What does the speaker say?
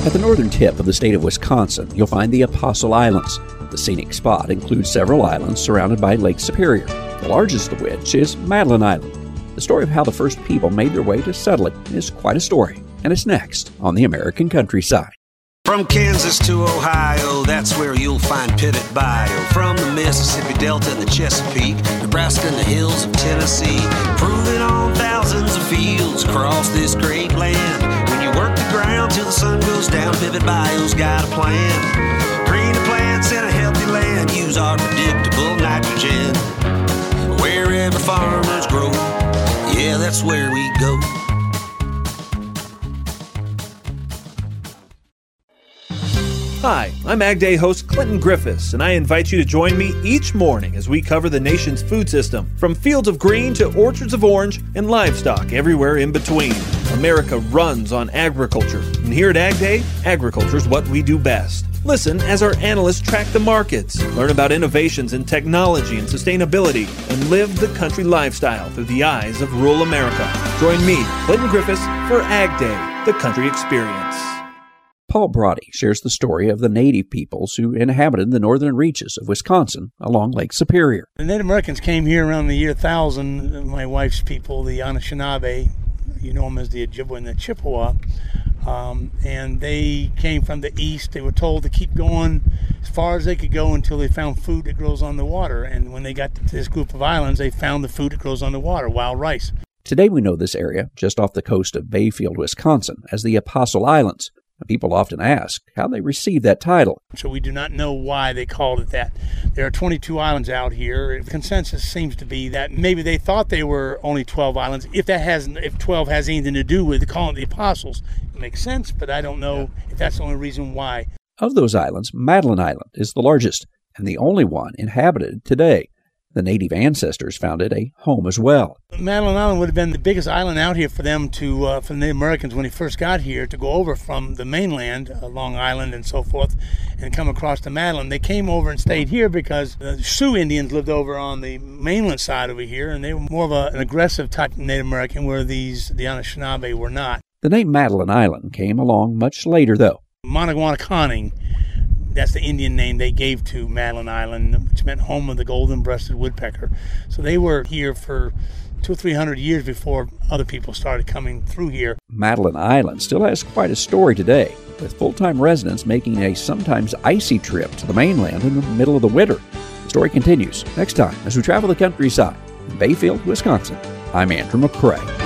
At the northern tip of the state of Wisconsin, you'll find the Apostle Islands. The scenic spot includes several islands surrounded by Lake Superior, the largest of which is Madeline Island. The story of how the first people made their way to settle it is quite a story, and it's next on the American Countryside. From Kansas to Ohio, that's where you'll find Pitted Bayou. From the Mississippi Delta and the Chesapeake, Nebraska and the hills of Tennessee, proving on thousands of fields across this great land. When you work the ground till the sun goes down, Pitted Bayou's got a plan. Greener plants and a healthy land, use our predictable nitrogen. Wherever farmers grow, yeah, that's where we go. Hi, I'm Ag Day host Clinton Griffiths, and I invite you to join me each morning as we cover the nation's food system, from fields of green to orchards of orange and livestock everywhere in between. America runs on agriculture, and here at Ag Day, agriculture is what we do best. Listen as our analysts track the markets, learn about innovations in technology and sustainability, and live the country lifestyle through the eyes of rural America. Join me, Clinton Griffiths, for Ag Day, the country experience. Paul Brody shares the story of the native peoples who inhabited the northern reaches of Wisconsin along Lake Superior. The Native Americans came here around the year 1000. My wife's people, the Anishinaabe, you know them as the Ojibwa and the Chippewa, and they came from the east. They were told to keep going as far as they could go until they found food that grows on the water. And when they got to this group of islands, they found the food that grows on the water, wild rice. Today we know this area, just off the coast of Bayfield, Wisconsin, as the Apostle Islands. People often ask how they received that title. So we do not know why they called it that. There are 22 islands out here. The consensus seems to be that maybe they thought they were only 12 islands. If 12 has anything to do with calling it the Apostles, it makes sense, but I don't know if that's the only reason why. Of those islands, Madeline Island is the largest and the only one inhabited today. The native ancestors found it a home as well. Madeline Island would have been the biggest island out here for them for the Native Americans when they first got here to go over from the mainland, Long Island and so forth, and come across to Madeline. They came over and stayed here because the Sioux Indians lived over on the mainland side over here, and they were more of an aggressive type of Native American, where the Anishinaabe were not. The name Madeline Island came along much later, though. Monagwanakaning, that's the Indian name they gave to Madeline Island, which meant home of the golden-breasted woodpecker. So they were here for 200 or 300 years before other people started coming through here. Madeline Island still has quite a story today, with full-time residents making a sometimes icy trip to the mainland in the middle of the winter. The story continues next time as we travel the countryside in Bayfield, Wisconsin. I'm Andrew McCrae.